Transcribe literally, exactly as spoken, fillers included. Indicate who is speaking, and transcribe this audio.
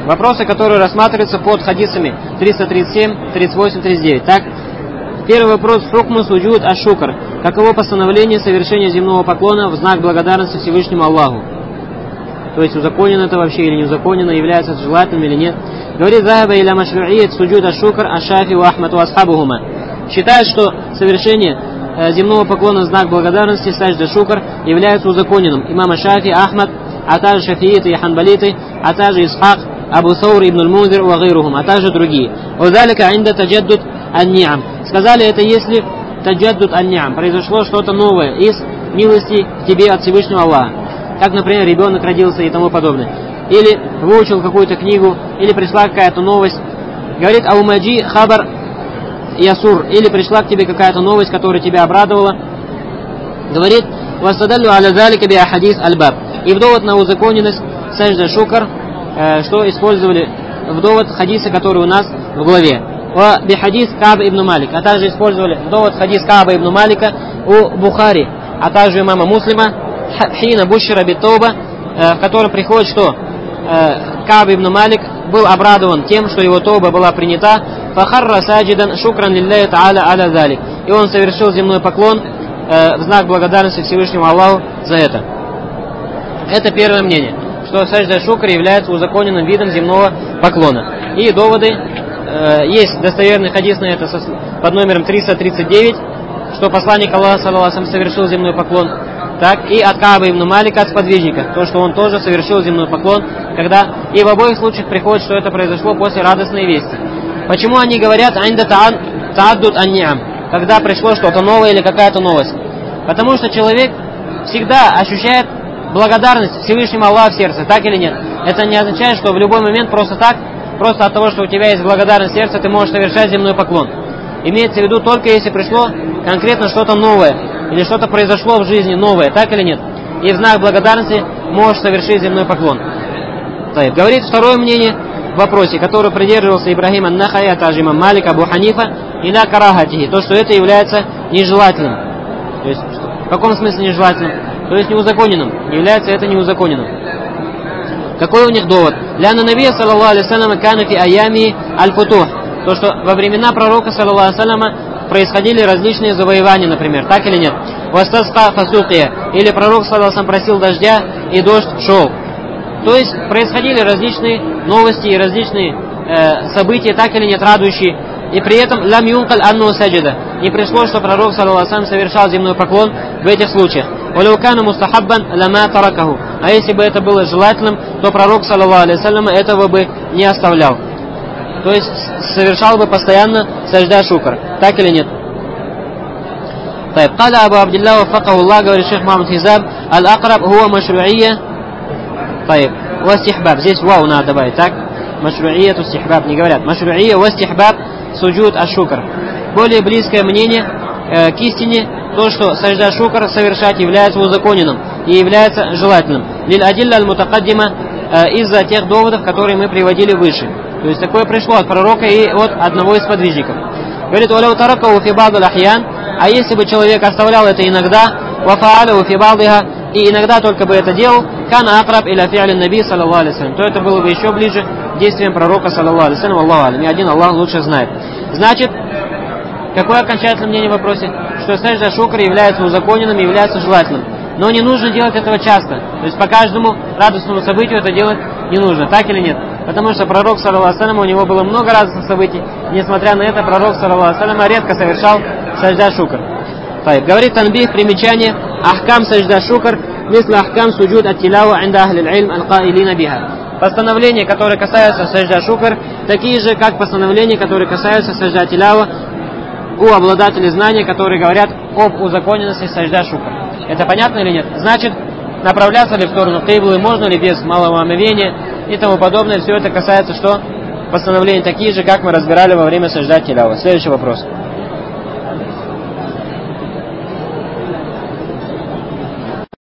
Speaker 1: Вопросы, которые рассматриваются под хадисами триста тридцать семь, тридцать восемь, тридцать девять. Так, первый вопрос. Хукму суджуд аш-шукр. Каково постановление совершения земного поклона в знак благодарности Всевышнему Аллаху? То есть узаконено это вообще или не узаконено, является это желательным или нет. Говорит: захаба иля машруият суджуд аш-шукр аш-шафи ва ахмад ва асхабухума. Считает, что совершение э, земного поклона в знак благодарности сажда шукр является узаконенным. Имам Шафи, Ахмад, а также шафииты и ханбалиты, а также Исхак, Абу Саур ибн аль-Мунзир ва гайрухум, а также другие. Вазалика инда таджаддуд ан-ни'ам. Сказали это, если таджаддуд ан-ни'ам, произошло что-то новое из милости к тебе от Всевышнего Аллаха. Как, например, ребенок родился и тому подобное. Или выучил какую-то книгу, или пришла какая-то новость. Говорит: аумаджи хабар ясур, или пришла к тебе какая-то новость, которая тебя обрадовала. Говорит: вастадаллю аля залика би ахадис аль-баб. И в довод на узаконенность сажда шукр, э, что использовали в довод хадиса, который у нас в главе. Ва би хадис Кааба ибн Малик, а также использовали в довод хадис Кааба ибн Малика у Бухари, а также имама Муслима, хина бушира би тауба, в котором приходит, что э, Кааб ибн Малик был обрадован тем, что его тауба была принята, фахарра саджидан шукран лилляхи та'аля аля залик. И он совершил земной поклон э, в знак благодарности Всевышнему Аллаху за это. Это первое мнение, что сажда шукр является узаконенным видом земного поклона. И доводы, э, есть достоверный хадис на это под номером триста тридцать девять, что посланник Аллаха саллаллаху алейхи ва саллям совершил земной поклон. Так, и от Кааба ибн Малика, от сподвижника, то, что он тоже совершил земной поклон, когда, и в обоих случаях приходит, что это произошло после радостной вести. Почему они говорят «Айнда тааддуд ан-ни'ам», когда пришло что-то новое или какая-то новость? Потому что человек всегда ощущает благодарность Всевышнему Аллаху в сердце, так или нет? Это не означает, что в любой момент просто так, просто от того, что у тебя есть благодарность в сердце, ты можешь совершать земной поклон. Имеется в виду только если пришло конкретно что-то новое, или что-то произошло в жизни новое, так или нет? И в знак благодарности можешь совершить земной поклон. Так, говорит второе мнение в вопросе, который придерживался Ибрахим ан-Нахай, а также имам Малик, Абу Ханифа, иля карахатихи, то, что это является нежелательным. То есть, в каком смысле нежелательным? То есть неузаконенным. Является это неузаконенным. Какой у них довод? Ляна набия, саллаллаху алейхи ва саллям, кана фи аями аль-футух. То, что во времена пророка, саллаллаху алейхи ва саллям, происходили различные завоевания, например, так или нет? Вастаска фасукия, или пророк, саллаллаху алейхи ва саллям, просил дождя, и дождь шел. То есть происходили различные новости и различные э, события, так или нет, радующие. И при этом лам юнкаль анну саджида. Не пришло, что пророк, саллаллаху алейхи ва саллям, совершал земной поклон в этих случаях. Валаукана мустахаббан лама таракаху. А если бы это было желательным, то пророк, саллаллаху алейхи ва саллям, этого бы не оставлял. То есть совершал бы постоянно сажда шукр. Так или нет? قال أبو عبد الله وفقه الله, говорит шейх Мухаммад Хизаб, аль-акраб хуа машруия. Вастихбаб. Здесь вау надо добавить, так? Машруия, тут стихбаб не говорят. Машруия, вастихбаб, суджуд аш-шукр. Более близкое мнение э, к истине, то, что сажда шукр совершать является узаконенным и является желательным. Лиль адилля аль-мутакаддима, э, из-за тех доводов, которые мы приводили выше. То есть такое пришло от пророка и от одного из подвижников. Говорит: «Валяу таракау фи ба'д аль-ахьян», а если бы человек оставлял это иногда, «ва фа'аляу фи ба'диха», и иногда только бы это делал, «кана акраб иля фи'алин наби, саллаллаху алейхи ва саллям», то это было бы еще ближе к действиям пророка, саллаллаху алейхи ва саллям, Аллаху алейхи. И один Аллах лучше знает. Значит, какое окончательное мнение в вопросе? Что сажда шукр является узаконенным и является желательным. Но не нужно делать этого часто. То есть по каждому радостному событию это делать не нужно, так или нет? Потому что пророк, саллаллаху алейхи ва саллям, у него было много радостных событий. Несмотря на это, пророк, саллаллаху алейхи ва саллям, редко совершал сажда шукр. Так, говорит Танбих, примечание: ахкам сажда шукр, мисля ахкам суджуд ат-тилава инда ахли аль-илм аль-каилина биха. Постановления, которые касаются сажда шукр, такие же, как постановления, которые касаются сажда тилава у обладателей знания, которые говорят об узаконенности сажда шукр. Это понятно или нет? Значит, направляться ли в сторону киблы, можно ли без малого омовения и тому подобное. Все это касается что? Постановления такие же, как мы разбирали во время сажда тилава. Следующий вопрос.